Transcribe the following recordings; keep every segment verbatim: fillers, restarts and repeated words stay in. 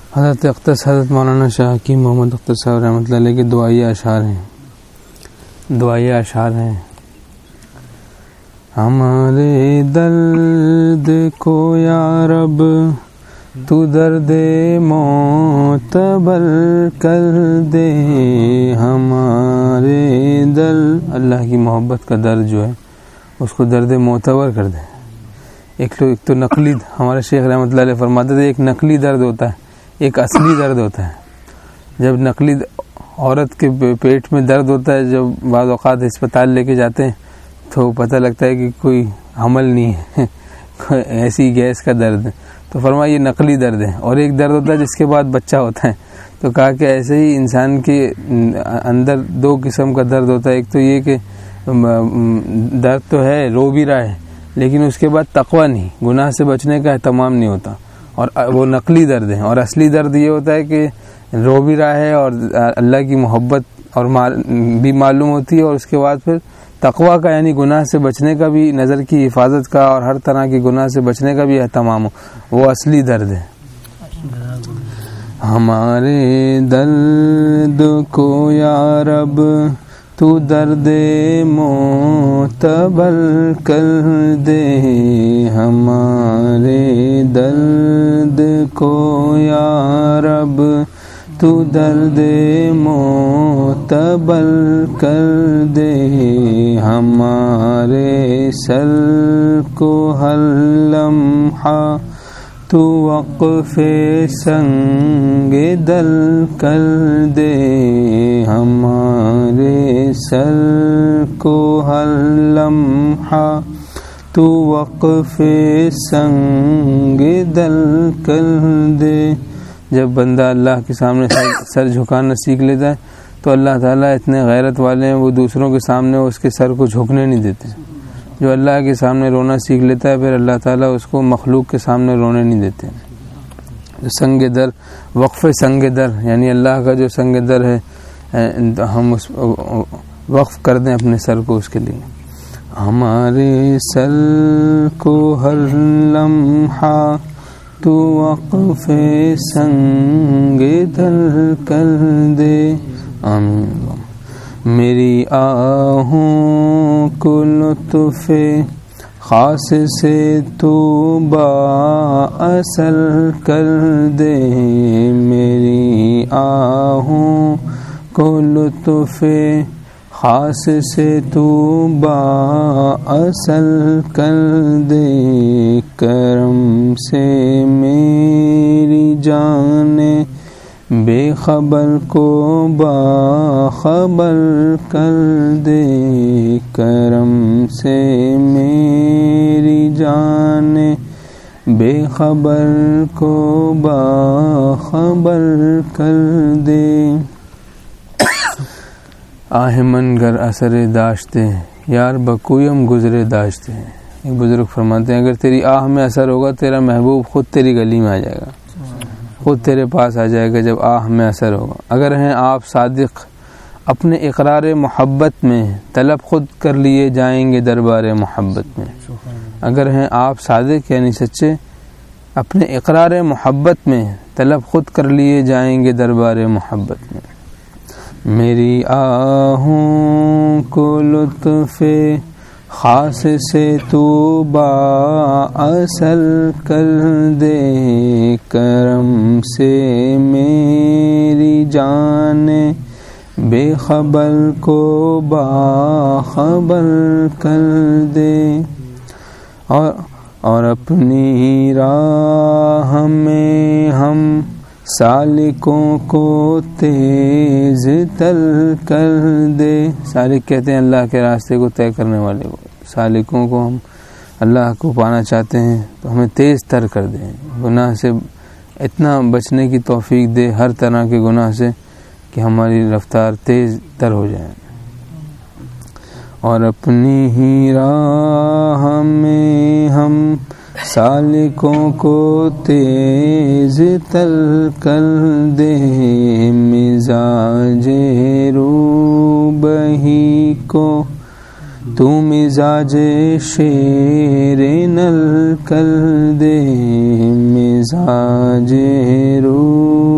حضرت اقدس حضرت مولانا شاہ کی محمد اقدس صاحب رحمۃ اللہ علیہ کے دعائیہ اشعار ہیں دعائیہ اشعار ہیں ہمارے درد کو یا رب تو درد معتبر کر دے، ہمارے درد، اللہ کی محبت کا درد جو ہے اس کو درد معتبر کر دے۔ ایک تو ایک تو نقلی، ہمارے شیخ رحمۃ اللہ علیہ فرماتے تھے ایک نقلی درد ہوتا ہے، ایک اصلی درد ہوتا ہے۔ جب نقلی عورت کے پیٹ میں درد ہوتا ہے، جب بعض اوقات اسپتال لے کے جاتے ہیں تو پتہ لگتا ہے کہ کوئی حمل نہیں ہے، ایسی گیس کا درد ہے، تو فرمایا یہ نقلی درد ہے۔ اور ایک درد ہوتا ہے جس کے بعد بچہ ہوتا ہے، تو کہا کہ ایسے ہی انسان کے اندر دو قسم کا درد ہوتا ہے، ایک تو یہ کہ درد تو ہے، رو بھی رہا ہے، لیکن اس کے بعد تقویٰ نہیں، گناہ سے بچنے کا اہتمام نہیں ہوتا، اور وہ نقلی درد ہے۔ اور اصلی درد یہ ہوتا ہے کہ رو بھی رہا ہے اور اللہ کی محبت اور بھی معلوم ہوتی ہے، اور اس کے بعد پھر تقویٰ کا یعنی گناہ سے بچنے کا بھی، نظر کی حفاظت کا اور ہر طرح کی گناہ سے بچنے کا بھی اہتمام ہو، وہ اصلی درد ہے۔ ہمارے درد کو یا رب تو درد معتبر کر دے، ہمارے درد کو یا رب تو درد معتبر کر دے، ہمارے سر کو ہر لمحہ تو وقف سنگ دل کر دے، ہمارے سر کو ہر لمحہ تو وقف سنگ دل کر دے۔ جب بندہ اللہ کے سامنے سر جھکانا سیکھ لیتا ہے تو اللہ تعالیٰ اتنے غیرت والے ہیں، وہ دوسروں کے سامنے اس کے سر کو جھکنے نہیں دیتے۔ جو اللہ کے سامنے رونا سیکھ لیتا ہے پھر اللہ تعالیٰ اس کو مخلوق کے سامنے رونے نہیں دیتے۔ سنگ در، وقف سنگ در، یعنی اللہ کا جو سنگ در ہے ہم اس وقف کر دیں اپنے سر کو اس کے لیے۔ ہمارے سر کو ہر لمحہ تو وقف سنگ در کر دے، آمین۔ میری آہوں کو لطف خاص سے تو با اثر کر دے، میری آہوں کو لطف خاص سے تو با اثر کر دے، کرم سے میری جان بے خبر کو باخبر کر دے، کرم سے میری جان بے خبر کو باخبر کر دے۔ آہ من گر اثر داشتے یار بکویم گزرے داشتے، یہ بزرگ فرماتے ہیں اگر تیری آہ میں اثر ہوگا تیرا محبوب خود تیری گلی میں آ جائے گا، خود تیرے پاس آ جائے گا جب آہ میں اثر ہوگا۔ اگر ہیں آپ صادق اپنے اقرار محبت میں، طلب خود کر لیے جائیں گے دربار محبت میں۔ اگر ہیں آپ صادق یعنی سچے اپنے اقرار محبت میں، طلب خود کر لیے جائیں گے دربار محبت میں۔ میری آہوں کو لطف خاص سے تو با اثر کر دے، کرم سے میری جان بے خبر کو باخبر کر دے، اور اور اپنی راہ میں ہم سالکوں کو تیز تر کر دے۔ سالک کہتے ہیں اللہ کے راستے کو طے کرنے والے کو، سالکوں کو ہم اللہ کو پانا چاہتے ہیں تو ہمیں تیز تر کر دیں، گناہ سے اتنا بچنے کی توفیق دے، ہر طرح کے گناہ سے کہ ہماری رفتار تیز تر ہو جائے۔ اور اپنی ہی راہ میں ہم سالکوں کو تیز تر کر دے، مزاج رو بہی کو تو مزاج شیر نل کر دے، مزاج رو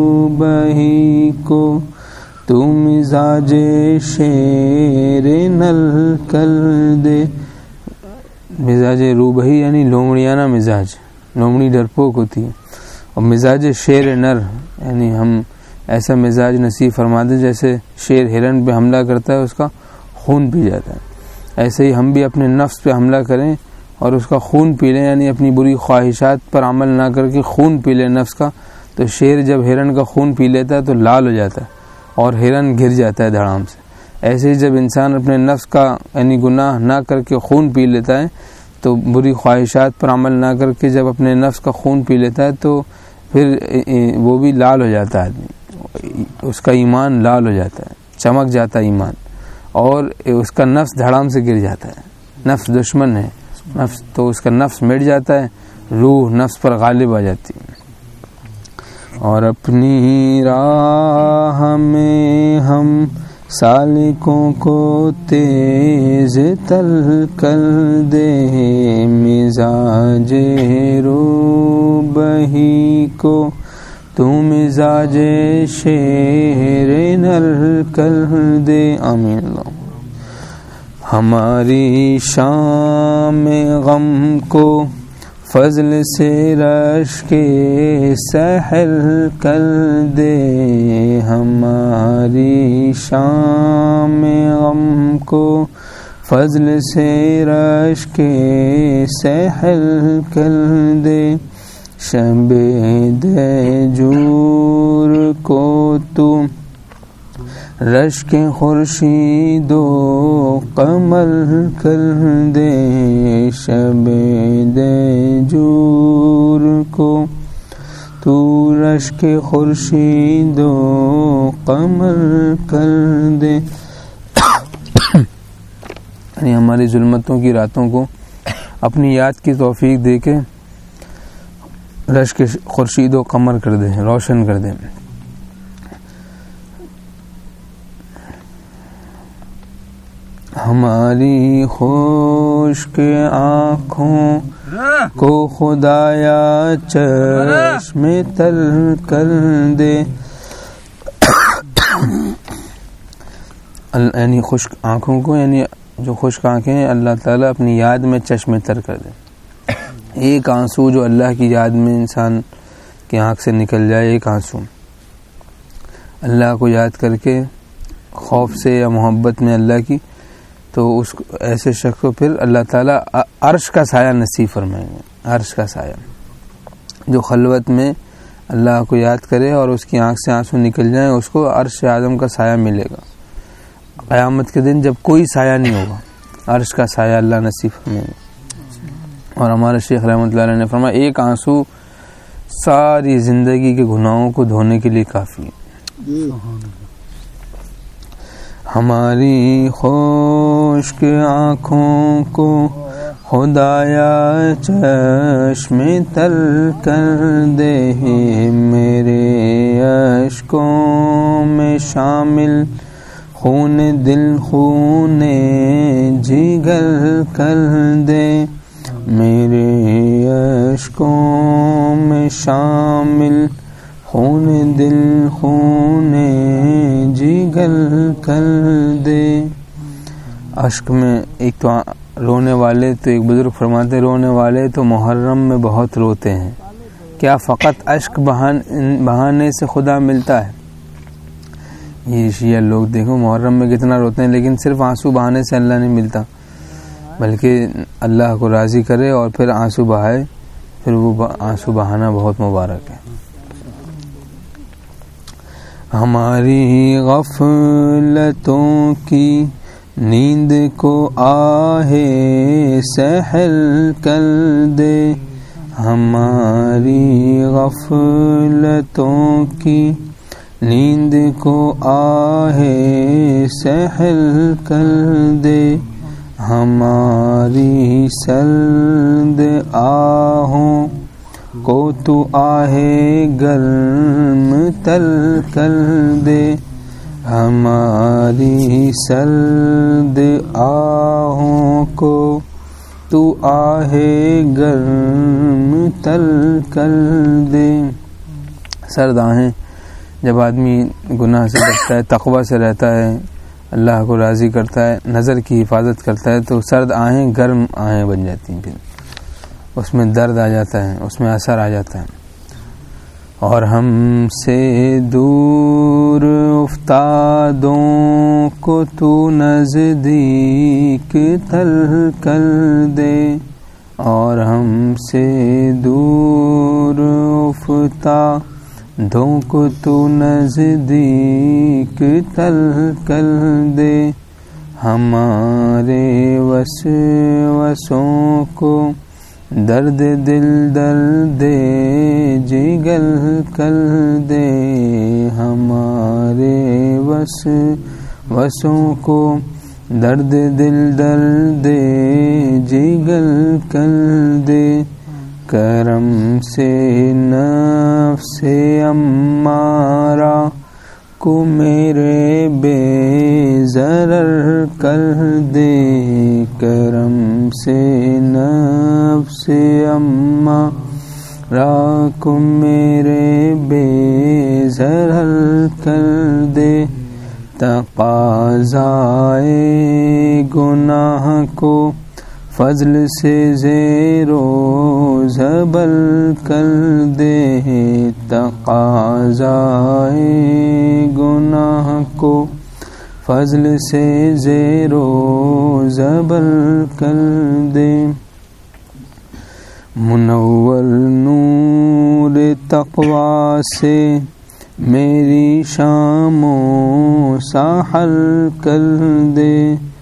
تو مزاج شیر نل کر دے. مزاج روبہی یعنی لومڑیانہ مزاج، لومڑی ڈرپوک ہوتی ہے، اور مزاج شیر نر یعنی ہم ایسا مزاج نصیب فرما دے جیسے شیر ہرن پہ حملہ کرتا ہے اس کا خون پی جاتا ہے، ایسے ہی ہم بھی اپنے نفس پہ حملہ کریں اور اس کا خون پی لیں، یعنی اپنی بری خواہشات پر عمل نہ کر کے خون پی لیں نفس کا. تو شیر جب ہرن کا خون پی لیتا ہے تو لال ہو جاتا ہے اور ہرن گر جاتا ہے دھڑام سے. ایسے ہی جب انسان اپنے نفس کا یعنی گناہ نہ کر کے خون پی لیتا ہے تو بری خواہشات پر عمل نہ کر کے جب اپنے نفس کا خون پی لیتا ہے تو پھر وہ بھی لال ہو جاتا ہے آدمی، اس کا ایمان لال ہو جاتا ہے، چمک جاتا ہے ایمان، اور اس کا نفس دھڑام سے گر جاتا ہے. نفس دشمن ہے، نفس تو اس کا نفس مٹ جاتا ہے، روح نفس پر غالب آ جاتی ہے. اور اپنی راہ میں ہم سالکوں کو تیز تل کر دے، مزاج رو بہی کو تو مزاج شیر نل کر دے. آمین اللہ. ہماری شام غم کو فضل سے رش کے سحر کر دے، ہماری شام غم کو فضل سے رش کے سحر کر دے. شب دہجور کو تو رشک خورشید و قمر کر دے، شب دہجور کو تو رشک خورشید و قمر کر دے. یعنی ہماری ظلمتوں کی راتوں کو اپنی یاد کی توفیق دے کے رشک خورشید و قمر کر دے، روشن کر دے. ہماری خشک آنکھوں کو خدایا چشم تر کر دے. یعنی خشک آنکھوں کو یعنی جو خشک آنکھیں ہیں اللہ تعالیٰ اپنی یاد میں چشم تر کر دے. ایک آنسو جو اللہ کی یاد میں انسان کی آنکھ سے نکل جائے، ایک آنسو اللہ کو یاد کر کے خوف سے یا محبت میں اللہ کی، تو اس ایسے شخص کو پھر اللہ تعالیٰ عرش کا سایہ نصیب فرمائیں گے. عرش کا سایہ جو خلوت میں اللہ کو یاد کرے اور اس کی آنکھ سے آنسو نکل جائیں، اس کو عرش اعظم کا سایہ ملے گا قیامت کے دن، جب کوئی سایہ نہیں ہوگا. عرش کا سایہ اللہ نصیب فرمائیں گے. اور ہمارے شیخ رحمۃ اللہ علیہ نے فرمایا ایک آنسو ساری زندگی کے گناہوں کو دھونے کے لیے کافی ہے. ہماری خشک آنکھوں کو خدایا چشم تر کر دے، میرے اشکوں میں شامل خون دل خون جگر کر دے، میرے اشکوں میں شامل خون دل خون جگر کر دے. اشک میں ایک تو رونے والے، تو ایک بزرگ فرماتے رونے والے تو محرم میں بہت روتے ہیں، کیا فقط اشک بہانے سے خدا ملتا ہے. یہ شیعہ لوگ دیکھو محرم میں کتنا روتے ہیں، لیکن صرف آنسو بہانے سے اللہ نہیں ملتا، بلکہ اللہ کو راضی کرے اور پھر آنسو بہائے، پھر وہ آنسو بہانا بہت مبارک ہے. ہماری غفلتوں کی نیند کو آہے سحر کر دے، ہماری غفلتوں کی نیند کو آہے سحر کر دے، ہماری سرد آہوں کو تو آہے گرم تر کر دے، ہماری سرد آہوں کو تو آہے گرم تر کر دے. سرد آہیں جب آدمی گناہ سے بچتا ہے، تقوی سے رہتا ہے، اللہ کو راضی کرتا ہے، نظر کی حفاظت کرتا ہے، تو سرد آہیں گرم آہیں بن جاتی ہیں، پھر اس میں درد آ جاتا ہے، اس میں اثر آ جاتا ہے. اور ہم سے دور افتادوں کو تو نزدیک تل کر دے، اور ہم سے دور افتادوں کو تو نزدیک تل کر دے، ہمارے وسوسوں کو درد دل درد جگر کر دے، ہمارے وسوسوں کو درد دل درد جگر کر دے، کرم سے نفس امارہ کو میرے بے ضرر کر دے، کرم سے نفس امارہ کو میرے بے ضرر کر دے، تقاضائے گناہ کو فضل سے زیر و زبر کر دے، تقاضائے گناہ کو فضل سے زیر و زبر کر دے، منور نور تقوی سے میری شاموں سحر کر دے،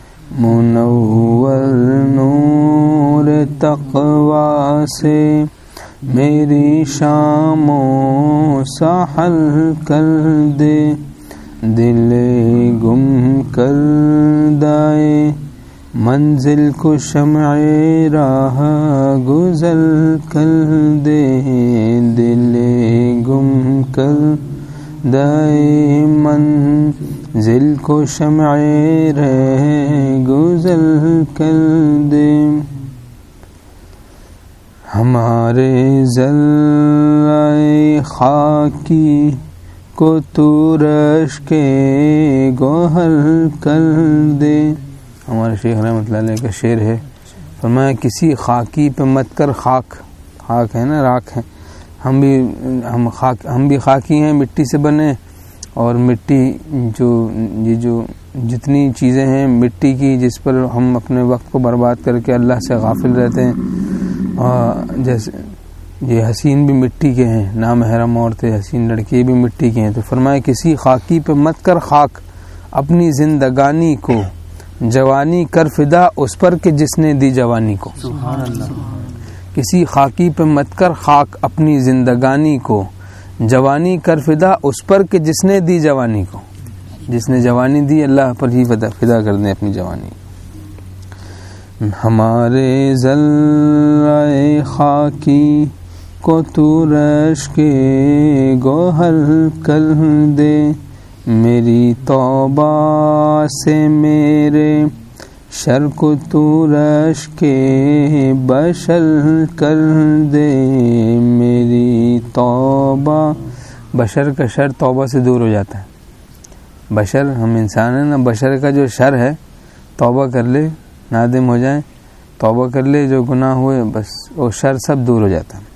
منور نور تقوی سے میری شاموں سحر کر دے، دل گم کردائے منزل کو شمع راہ گزر کر دے، دل گم کردائے منزل کو شمع راہ گزر کر دے، ہمارے ذرائع خاکی کو تو رشک گوہر کر دے. ہمارے شیخ رحمۃ اللہ علیہ کا شعر ہے، فرمایا کسی خاکی پہ مت کر خاک، خاک ہے نا، راکھ ہے، ہم بھی ہم خاک ہم بھی خاکی ہیں، مٹی سے بنے، اور مٹی جو یہ جو جتنی چیزیں ہیں مٹی کی جس پر ہم اپنے وقت کو برباد کر کے اللہ سے غافل رہتے ہیں، اور جیسے یہ حسین بھی مٹی کے ہیں، نامحرم عورتیں حسین لڑکی بھی مٹی کے ہیں، تو فرمایا کسی خاکی پہ مت کر خاک، اپنی زندگانی کو جوانی کر فدا اس پر کہ جس نے دی جوانی کو. سبحان اللہ. کسی خاکی پہ مت کر خاک، اپنی زندگانی کو جوانی کر فدا اس پر کہ جس نے دی جوانی کو، جس نے جوانی دی اللہ پر ہی فدا کر دیں اپنی جوانی. ہمارے ذرائع خاکی کو تو رشک گوہر کر دے، میری توبہ سے میرے شر کو تو رشک بشر کر دے، میری توبہ، بشر کا شر توبہ سے دور ہو جاتا ہے. بشر ہم انسان ہیں نا، بشر کا جو شر ہے توبہ کر لے، نادم ہو جائیں، توبہ کر لے جو گناہ ہوئے، بس وہ شر سب دور ہو جاتا ہے.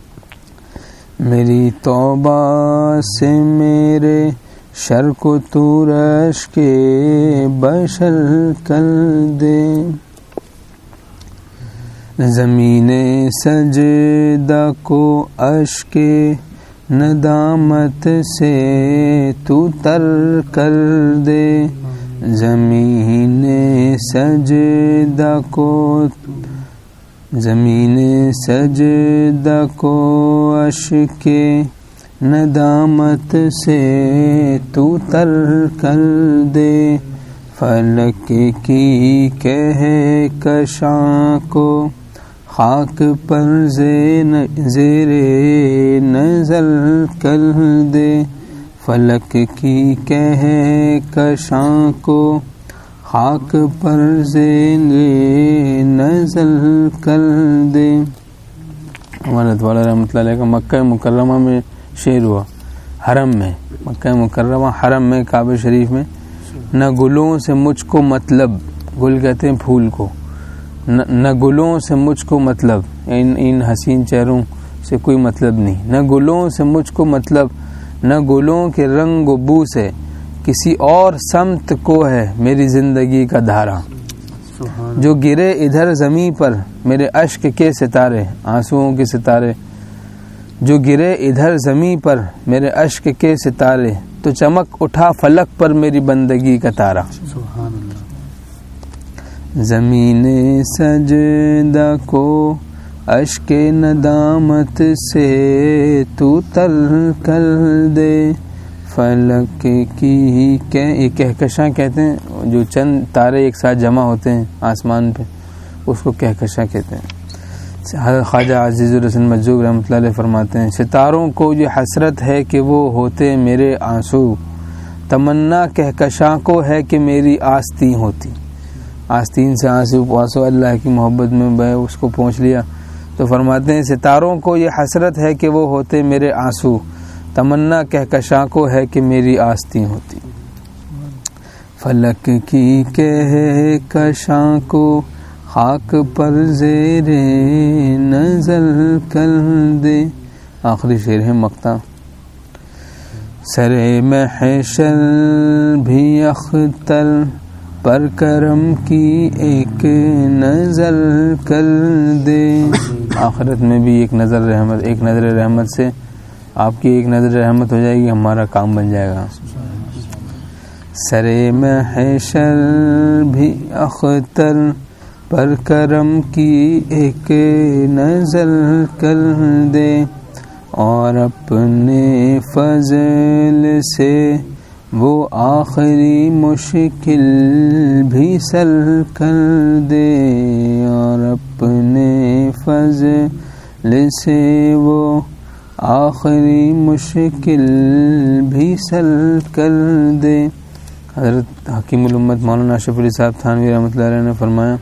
میری توبہ سے میرے شر کو تو رشک بشر کر دے، زمین سجدہ کو اشک ندامت سے تو تر کر دے، زمین سجدہ کو زمین سجدہ کو اشک ندامت سے تو تر کر دے، فلک کی کہکشاں کو خاک پر زیر نظر کر دے، فلک کی کہکشاں کو خاک پر زیر نظر کر دے. ہمارے والا رحمۃ اللہ علیہ کا مکہ مکرمہ میں شعر ہوا، حرم میں، مکہ مکرمہ حرم میں، کعبہ شریف میں، نہ گلوں سے مجھ کو مطلب، گل کہتے ہیں پھول کو، نہ گلوں سے مجھ کو مطلب، ان ان حسین چہروں سے کوئی مطلب نہیں، نہ گلوں سے مجھ کو مطلب، نہ گلوں کے رنگ و بو سے، کسی اور سمت کو ہے میری زندگی کا دھارا، جو گرے ادھر زمین پر میرے اشک کے ستارے، آنسوؤں کے ستارے، جو گرے ادھر زمین پر میرے اشک کے ستارے، تو چمک اٹھا فلک پر میری بندگی کا تارا، زمین سجدہ کو اشک ندامت سے تو تر کر دے، فلک کی کہکشاں کہتے ہیں جو چند تارے ایک ساتھ جمع ہوتے ہیں آسمان پہ، اس کو کہکشاں کہتے ہیں۔ خواجہ عزیز الحسن مجذوب رحمۃ اللہ علیہ فرماتے ہیں، ستاروں کو یہ حسرت ہے کہ وہ ہوتے میرے آنسو، تمنا کہکشاں کو ہے کہ میری آستین ہوتی، آستین سے آنسو پاسو اللہ کی محبت میں بے اس کو پہنچ لیا، تو فرماتے ہیں ستاروں کو یہ حسرت ہے کہ وہ ہوتے میرے آنسو، تمنا کہکشاں کو ہے کہ میری آستین ہوتی، فلک کی کہکشاں کو خاک پر زیر نظر کر دے۔ آخری شعر ہے مقطع، سر محشر بھی اختر پر کرم کی ایک نظر کر دے، آخرت میں بھی ایک نظر رحمت، ایک نظر رحمت سے آپ کی ایک نظر رحمت ہو جائے گی، ہمارا کام بن جائے گا۔ سر محشر بھی اختر پر کرم کی ایک نظر کر دے، اور اپنے فضل سے وہ آخری مشکل بھی سر کر دے، اور اپنے فضل سے وہ آخری مشکل بھی سر کر دے۔ حضرت حکیم الامت مولانا اشرف علی صاحب تھانوی رحمۃ اللہ علیہ نے فرمایا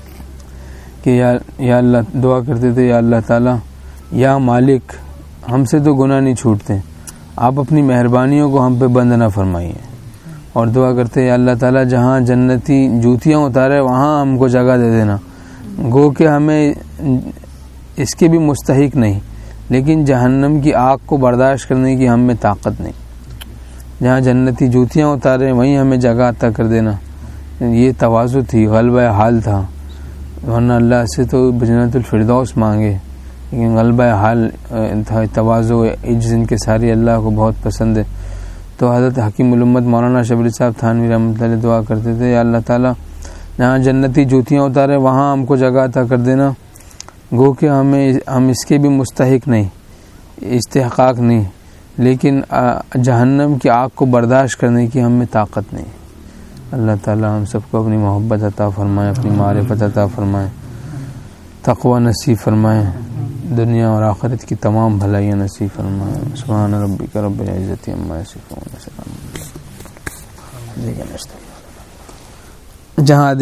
کہ یا یا اللہ، دعا کرتے تھے، یا اللہ تعالیٰ، یا مالک، ہم سے تو گناہ نہیں چھوٹتے، آپ اپنی مہربانیوں کو ہم پہ بند نہ فرمائیے، اور دعا کرتے یا اللہ تعالیٰ جہاں جنتی جوتیاں اتارے وہاں ہم کو جگہ دے دینا، گو کہ ہمیں اس کے بھی مستحق نہیں، لیکن جہنم کی آگ کو برداشت کرنے کی ہم میں طاقت نہیں، جہاں جنتی جوتیاں اتارے وہیں ہمیں جگہ عطا کر دینا۔ یہ تواضع تھی، غلبہ حال تھا، ورنہ اللہ سے تو جنت الفردوس مانگے، لیکن غلبہ حال تھا، تواضع عجز ان کے ساری اللہ کو بہت پسند ہے۔ تو حضرت حکیم الامت مولانا شبلی صاحب تھانوی رحمۃ اللہ علیہ دعا کرتے تھے، یا اللہ تعالیٰ جہاں جنتی جوتیاں اتارے وہاں ہم کو جگہ عطا کر دینا، گو کہ ہمیں ہم اس کے بھی مستحق نہیں، استحقاق نہیں، لیکن جہنم کی آگ کو برداشت کرنے کی ہم میں طاقت نہیں۔ اللہ تعالیٰ ہم سب کو اپنی محبت عطا فرمائے، اپنی معرفت عطا فرمائے، تقوی نصیب فرمائے، دنیا اور آخرت کی تمام بھلائیاں نصیب فرمائے۔ سبحان ربک رب العزت عما یصفون، جہاں